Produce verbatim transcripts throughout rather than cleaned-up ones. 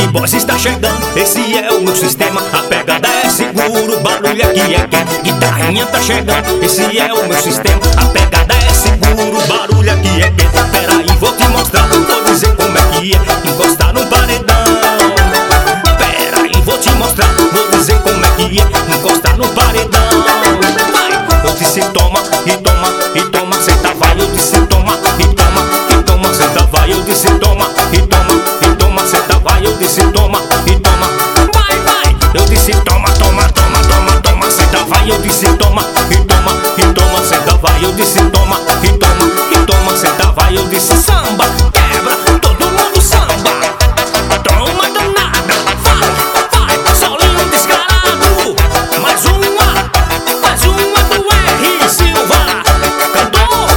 Boys está chegando, esse é o meu sistema. A pegada é seguro, o barulho aqui é quente. Guitarrinha tá chegando, esse é o meu sistema. A pegada é seguro, o barulho aqui é quente. Peraí, vou te mostrar, vou dizer como é que é encostar num paredão. Peraí, vou te mostrar, vou dizer como é que é encostar num paredão. Vai, eu disse toma, e toma, e toma, senta vai. Eu disse toma, e toma, e toma, senta vai. Eu disse toma, e toma, e toma, senta vai. Eu disse toma, e toma, vai, vai. Eu disse toma, toma, toma, toma, toma, senta vai. Eu disse toma, e toma, e toma, senta vai. Eu disse toma, e toma, e toma, senta vai. Eu disse samba, quebra, todo mundo samba. Toma danada, vai, vai, solinho descarado. Mais uma, mais uma do R. Silva, cantor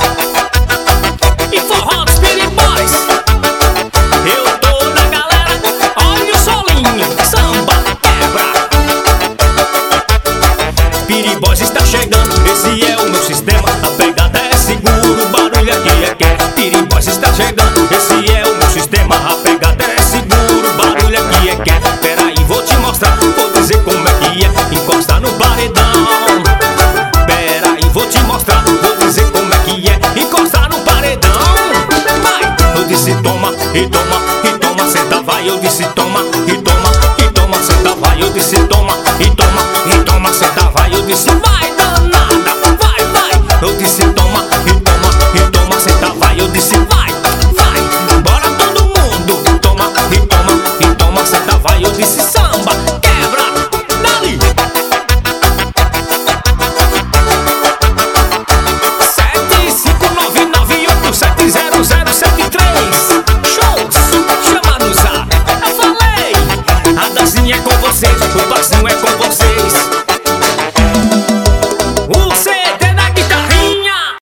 e forró dos Speedy Boys. Eu tô na galera, olha o solinho, samba, quebra. Speedy Boys está chegando, esse é o meu sistema. A pegada é seguro, o barulho aqui é quente. Speedy Boys está chegando, esse é o meu sistema. A pegada é seguro, o barulho aqui é quente. Peraí, vou te mostrar, vou dizer como é que é encostar no paredão. Peraí, vou te mostrar, vou dizer como é que é encostar no paredão. Vai, eu disse toma, e toma, e toma, senta vai. Eu disse toma, e toma, e toma, senta vai. Eu disse toma, e toma, e toma, senta vai. Eu disse vai danada, vai, vai. Eu disse toma, e toma, e toma, senta vai. Eu disse vai, vai, bora todo mundo. Toma, e toma, e toma, senta vai. Eu disse samba, quebra, dali. Sete cinco nove nove oito sete zero zero sete três. Shows, chama no zap. Eu falei, a dancinha é com vocês, o passinho